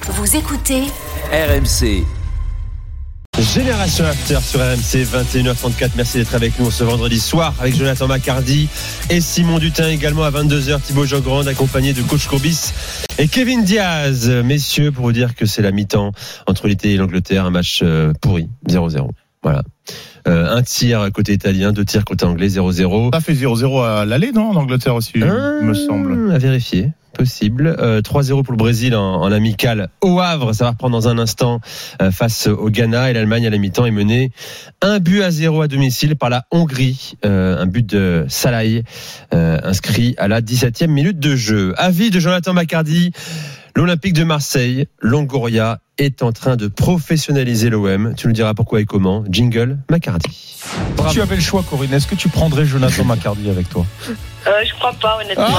Vous écoutez RMC. Génération After sur RMC 21h34. Merci d'être avec nous ce vendredi soir avec Jonathan Macardy et Simon Dutin, également à 22h Thibaut Jogrand accompagné de coach Courbis et Kevin Diaz. Messieurs, pour vous dire que c'est la mi-temps entre l'Italie et l'Angleterre, un match pourri, 0-0. Voilà. Un tir côté italien, 2 tirs côté anglais, 0-0. Ça fait 0-0 à l'aller, non, en Angleterre aussi, me semble. À vérifier. Possible. 3-0 pour le Brésil en amical au Havre. Ça va reprendre dans un instant face au Ghana. Et l'Allemagne à la mi-temps est menée 1-0 à domicile par la Hongrie. Un but de Salai inscrit à la 17e minute de jeu. Avis de Jonathan Macardy. L'Olympique de Marseille, Longoria, est en train de professionnaliser l'OM. Tu nous diras pourquoi et comment. Jingle Macardy. Si tu avais le choix, Corinne, est-ce que tu prendrais Jonathan Macardy avec toi ? Je crois pas, honnêtement.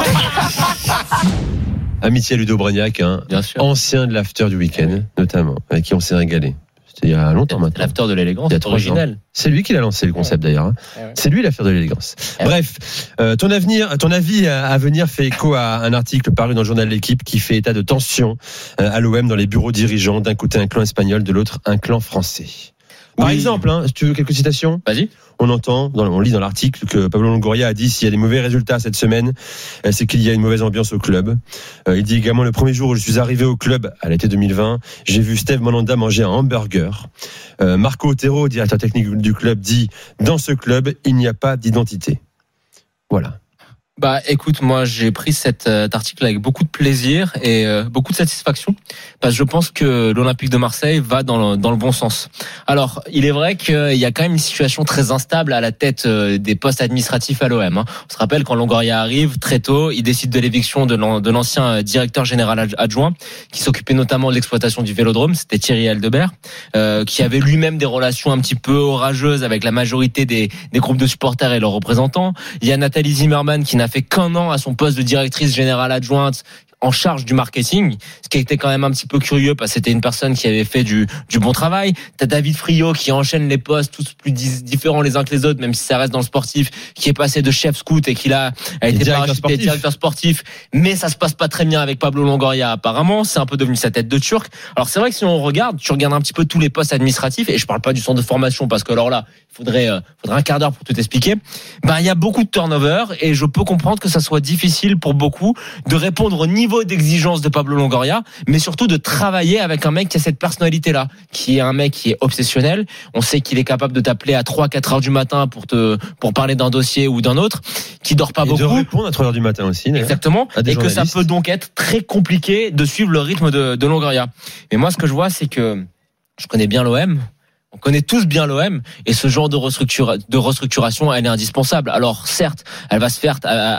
Amitié à Ludo Bragnac, Bien sûr. ancien de l'after du week-end, notamment, avec qui on s'est régalé. C'était il y a longtemps maintenant. L'after de l'élégance, c'est original. C'est lui qui l'a lancé le concept d'ailleurs. Ouais. C'est lui l'affaire de l'élégance. Bref, ton avis à venir fait écho à un article paru dans le journal L'Équipe qui fait état de tension à l'OM dans les bureaux dirigeants. D'un côté un clan espagnol, de l'autre un clan français. Par exemple, si tu veux quelques citations. Vas-y. On lit dans l'article que Pablo Longoria a dit s'il y a des mauvais résultats cette semaine, c'est qu'il y a une mauvaise ambiance au club. Il dit également le premier jour où je suis arrivé au club à l'été 2020, j'ai vu Steve Mandanda manger un hamburger. Marco Otero, directeur technique du club, dit dans ce club il n'y a pas d'identité. Voilà. Bah écoute, moi j'ai pris cet article avec beaucoup de plaisir et beaucoup de satisfaction parce que je pense que l'Olympique de Marseille va dans le bon sens. Alors, il est vrai qu'il y a quand même une situation très instable à la tête des postes administratifs à l'OM. On se rappelle quand Longoria arrive très tôt, il décide de l'éviction de l'ancien directeur général adjoint qui s'occupait notamment de l'exploitation du Vélodrome, c'était Thierry Aldebert, qui avait lui-même des relations un petit peu orageuses avec la majorité des groupes de supporters et leurs représentants. Il y a Nathalie Zimmermann qui n'a fait qu'un an à son poste de directrice générale adjointe en charge du marketing, ce qui était quand même un petit peu curieux parce que c'était une personne qui avait fait du bon travail. T'as David Friot qui enchaîne les postes tous plus différents les uns que les autres, même si ça reste dans le sportif, qui est passé de chef scout et qui a été parachuté directeur sportif, mais ça se passe pas très bien avec Pablo Longoria apparemment, c'est un peu devenu sa tête de turc. Alors c'est vrai que si on regarde, tu regardes un petit peu tous les postes administratifs, et je parle pas du centre de formation parce que alors là, il faudrait un quart d'heure pour tout expliquer. Il y a beaucoup de turnover et je peux comprendre que ça soit difficile pour beaucoup de répondre au niveau d'exigence de Pablo Longoria, mais surtout de travailler avec un mec qui a cette personnalité-là, qui est un mec qui est obsessionnel. On sait qu'il est capable de t'appeler à 3-4 heures du matin pour parler d'un dossier ou d'un autre, qui dort pas beaucoup. Et de répondre à 3 heures du matin aussi. Exactement. Et que ça peut donc être très compliqué de suivre le rythme de Longoria. Mais moi, ce que je vois, c'est que je connais bien l'OM. On connaît tous bien l'OM et ce genre de restructuration, elle est indispensable. Alors certes, elle va se faire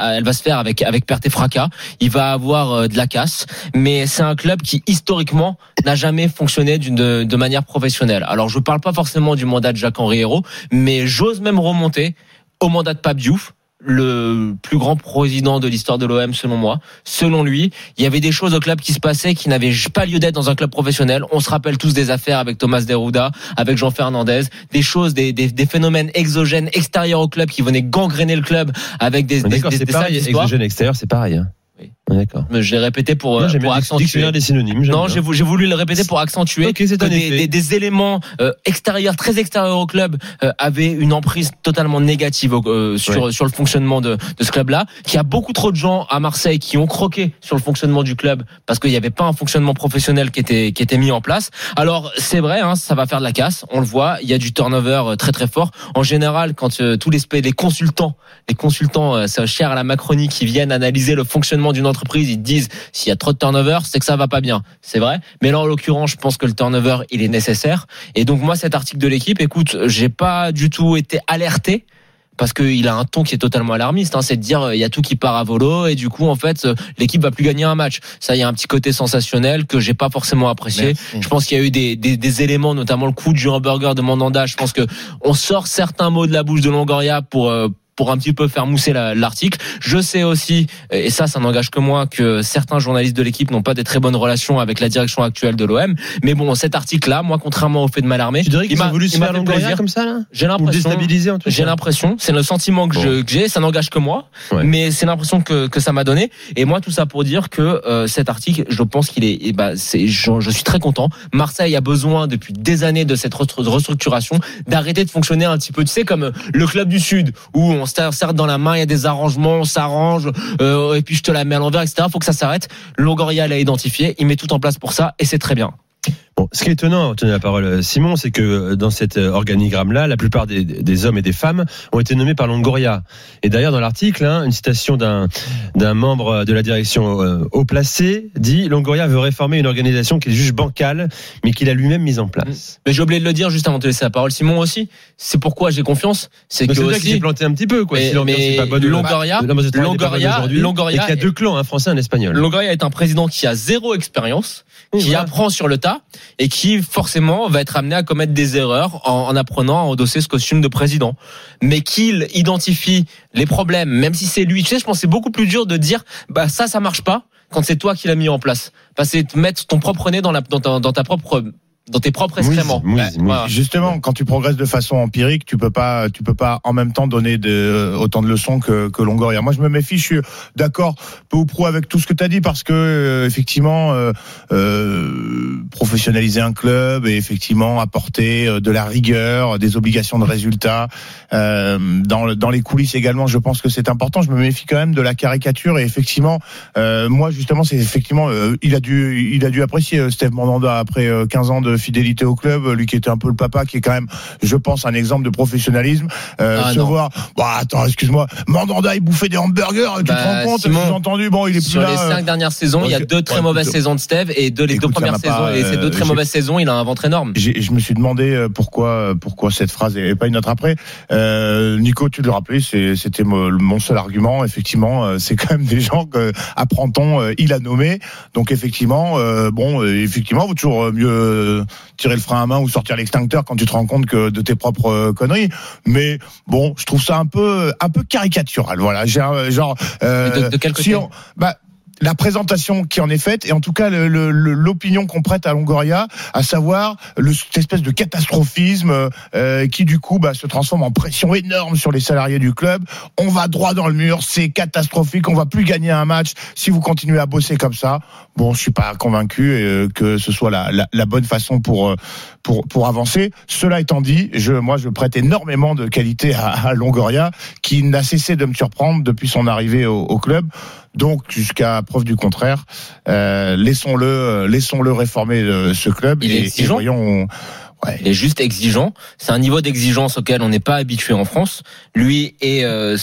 avec perte et fracas. Il va avoir de la casse, mais c'est un club qui historiquement n'a jamais fonctionné de manière professionnelle. Alors je parle pas forcément du mandat de Jacques-Henri Hérault, mais j'ose même remonter au mandat de Pape Diouf, le plus grand président de l'histoire de l'OM selon moi. Selon lui, il y avait des choses au club qui se passaient qui n'avaient pas lieu d'être dans un club professionnel. On se rappelle tous des affaires avec Thomas Derouda, avec Jean Fernandez, des choses, des phénomènes exogènes extérieurs au club qui venaient gangréner le club avec des pareil, exogène extérieur, c'est pareil. Oui. D'accord. Je l'ai répété pour accentuer. Des synonymes. Non, j'ai voulu le répéter pour accentuer que des éléments extérieurs, très extérieurs au club, avaient une emprise totalement négative sur le fonctionnement de ce club-là. Qu'il y a beaucoup trop de gens à Marseille qui ont croqué sur le fonctionnement du club parce qu'il n'y avait pas un fonctionnement professionnel qui était mis en place. Alors c'est vrai, ça va faire de la casse. On le voit, il y a du turnover très très fort. En général, quand tous les consultants, c'est cher à la Macronie qui viennent analyser le fonctionnement d'une entreprise, ils te disent s'il y a trop de turnover, c'est que ça va pas bien. C'est vrai. Mais là, en l'occurrence, je pense que le turnover, il est nécessaire. Et donc, moi, cet article de l'Équipe, écoute, j'ai pas du tout été alerté parce qu'il a un ton qui est totalement alarmiste, c'est de dire il y a tout qui part à volo et du coup en fait l'équipe va plus gagner un match. Ça, il y a un petit côté sensationnel que j'ai pas forcément apprécié. Merci. Je pense qu'il y a eu des éléments, notamment le coup du hamburger de Mandanda. Je pense que on sort certains mots de la bouche de Longoria pour pour un petit peu faire mousser l'article. Je sais aussi, et ça n'engage que moi, que certains journalistes de l'équipe n'ont pas des très bonnes relations avec la direction actuelle de l'OM. Mais bon, cet article-là, moi, contrairement au fait de Mallarmé, tu dirais qu'ils ont voulu se faire Longoria comme ça, là? J'ai l'impression. Ou déstabiliser, en tout cas. J'ai l'impression, c'est le sentiment que j'ai, ça n'engage que moi, mais c'est l'impression que ça m'a donné. Et moi, tout ça pour dire que cet article, je pense qu'il est, je suis très content. Marseille a besoin depuis des années de cette restructuration, d'arrêter de fonctionner un petit peu, tu sais, comme le club du Sud, où on se serre dans la main, il y a des arrangements, on s'arrange, et puis je te la mets à l'envers, etc. Faut que ça s'arrête. Longoria l'a identifié, il met tout en place pour ça, et c'est très bien. Bon, ce qui est étonnant, tenez la parole Simon, c'est que dans cet organigramme-là, la plupart des hommes et des femmes ont été nommés par Longoria. Et d'ailleurs, dans l'article, une citation d'un membre de la direction haut placé dit: Longoria veut réformer une organisation qu'il juge bancale, mais qu'il a lui-même mise en place. Mais j'ai oublié de le dire juste avant de te laisser la parole, Simon aussi. C'est pourquoi j'ai confiance. C'est que aussi, qu'il s'est planté un petit peu, quoi. Si l'ambiance n'est pas bonne. Longoria, et qu'il y a deux clans, un français et un espagnol. Longoria est un président qui a zéro expérience, qui apprend sur le tas, et qui forcément va être amené à commettre des erreurs en apprenant à endosser ce costume de président. Mais qu'il identifie les problèmes, même si c'est lui. Tu sais, je pense que c'est beaucoup plus dur de dire ça marche pas quand c'est toi qui l'as mis en place. C'est de mettre ton propre nez dans tes propres excréments. Voilà. Justement, quand tu progresses de façon empirique, tu peux pas en même temps donner autant de leçons que Longoria. Moi, je me méfie. Je suis d'accord peu ou prou avec tout ce que tu as dit, parce que effectivement, professionnaliser un club et effectivement apporter de la rigueur, des obligations de résultats dans les coulisses également, je pense que c'est important. Je me méfie quand même de la caricature, et effectivement, moi justement, c'est effectivement, il a dû apprécier Steve Mandanda après 15 ans de fidélité au club, lui qui était un peu le papa, qui est quand même, je pense, un exemple de professionnalisme. Voir, attends, excuse-moi, Mandanda il bouffait des hamburgers, tu te rends compte? Sous-entendu, il est plus sur là. Sur les 5 dernières saisons, il y a 2 très mauvaises saisons de Steve, et les 2 premières saisons, et ces 2 très mauvaises saisons, il a un ventre énorme. Je me suis demandé pourquoi cette phrase et pas une autre après. Nico, tu le rappelais, c'était mon seul argument. Effectivement, c'est quand même des gens que, apprend-on, il a nommé. Donc effectivement, effectivement, vaut toujours mieux tirer le frein à main ou sortir l'extincteur quand tu te rends compte que de tes propres conneries. Mais bon, je trouve ça un peu caricatural. Voilà, de quel côté? La présentation qui en est faite, et en tout cas l'opinion qu'on prête à Longoria, à savoir cette espèce de catastrophisme qui du coup se transforme en pression énorme sur les salariés du club. On va droit dans le mur, c'est catastrophique, on va plus gagner un match si vous continuez à bosser comme ça. Bon, je suis pas convaincu que ce soit la bonne façon pour avancer. Cela étant dit, je prête énormément de qualité à Longoria, qui n'a cessé de me surprendre depuis son arrivée au club. Donc, jusqu'à preuve du contraire, laissons-le réformer ce club. Il est exigeant. Il est juste exigeant. C'est un niveau d'exigence auquel on n'est pas habitué en France. Lui et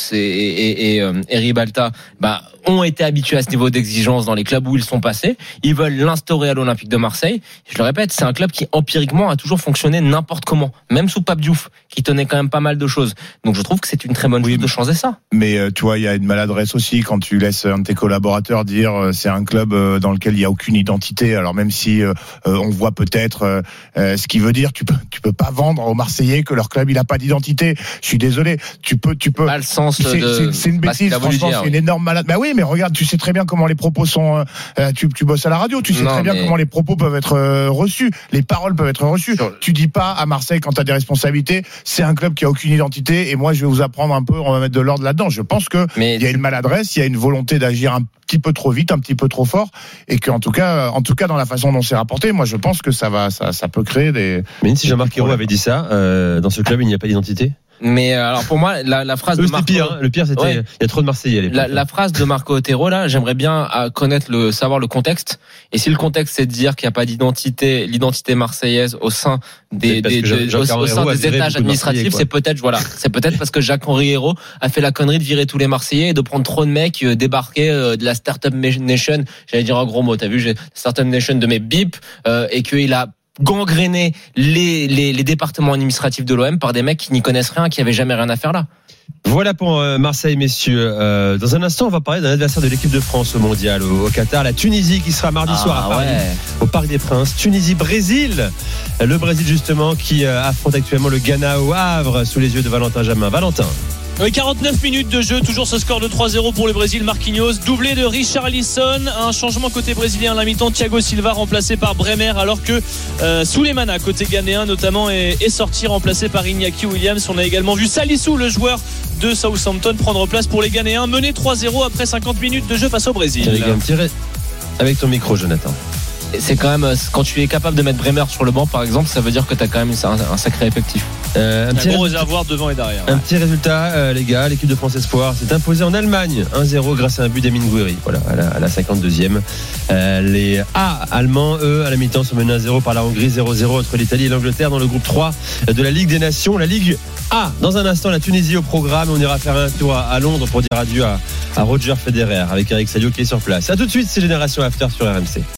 Ribalta ont été habitués à ce niveau d'exigence dans les clubs où ils sont passés. Ils veulent l'instaurer à l'Olympique de Marseille. Je le répète, c'est un club qui empiriquement a toujours fonctionné n'importe comment, même sous Pape Diouf, qui tenait quand même pas mal de choses. Donc je trouve que c'est une très bonne chose de changer ça. Mais tu vois, il y a une maladresse aussi quand tu laisses un de tes collaborateurs dire c'est un club dans lequel il y a aucune identité. Alors même si on voit peut-être ce qu'il veut dire, tu peux pas vendre aux Marseillais que leur club il a pas d'identité. Je suis désolé. Tu peux. Pas le sens c'est une bêtise. Franchement, c'est une énorme malade. Oui, mais regarde, tu sais très bien comment les propos sont. Tu bosses à la radio, tu sais très bien comment les propos peuvent être reçus, les paroles peuvent être reçues. Tu dis pas à Marseille, quand tu as des responsabilités, c'est un club qui a aucune identité et moi je vais vous apprendre un peu, on va mettre de l'ordre là-dedans. Je pense que il y a une maladresse, il y a une volonté d'agir un petit peu trop vite, un petit peu trop fort, et qu'en tout cas dans la façon dont c'est rapporté, moi je pense que ça peut créer des. Mais si Jean-Marc Ayrault avait dit ça, dans ce club il n'y a pas d'identité. Mais alors pour moi la phrase de Marco, le pire c'était il y a trop de Marseillais à l'époque. La phrase de Marco Otero là, j'aimerais bien savoir le contexte, et si le contexte c'est de dire qu'il n'y a pas l'identité marseillaise au sein des étages administratifs, c'est peut-être parce que Jacques-Henri Hérault a fait la connerie de virer tous les Marseillais et de prendre trop de mecs débarqués de la Startup Nation, j'allais dire un gros mot, t'as vu, Startup Nation de mes bips, et qu'il a gangréner les départements administratifs de l'OM par des mecs qui n'y connaissent rien, qui n'avaient jamais rien à faire là. Voilà pour Marseille, messieurs. Dans un instant, on va parler d'un adversaire de l'équipe de France au Mondial, au Qatar, la Tunisie, qui sera mardi soir à Paris, au Parc des Princes. Tunisie-Brésil. Le Brésil, justement, qui affronte actuellement le Ghana au Havre, sous les yeux de Valentin Jamin. Valentin. Oui, 49 minutes de jeu, toujours ce score de 3-0 pour le Brésil. Marquinhos, doublé de Richarlison. Un changement côté brésilien à la mi-temps. Thiago Silva remplacé par Bremer, alors que Souleymana côté ghanéen notamment est sorti, remplacé par Iñaki Williams. On a également vu Salissou, le joueur de Southampton, prendre place pour les Ghanéens, mené 3-0 après 50 minutes de jeu face au Brésil. Avec ton micro, Jonathan. C'est quand même, quand tu es capable de mettre Bremer sur le banc par exemple, ça veut dire que tu as quand même un sacré effectif. Un gros réservoir devant et derrière. Un petit résultat, les gars. L'équipe de France Espoir s'est imposée en Allemagne 1-0 grâce à un but d'Emin Gouiri. Voilà, à la 52e. Les Allemands, eux, à la mi-temps, sont menés 1-0 par la Hongrie, 0-0 entre l'Italie et l'Angleterre dans le groupe 3 de la Ligue des Nations. La Ligue A, dans un instant, la Tunisie au programme. On ira faire un tour à Londres pour dire adieu à Roger Federer avec Eric Salio qui est sur place. A tout de suite, c'est Génération After sur RMC.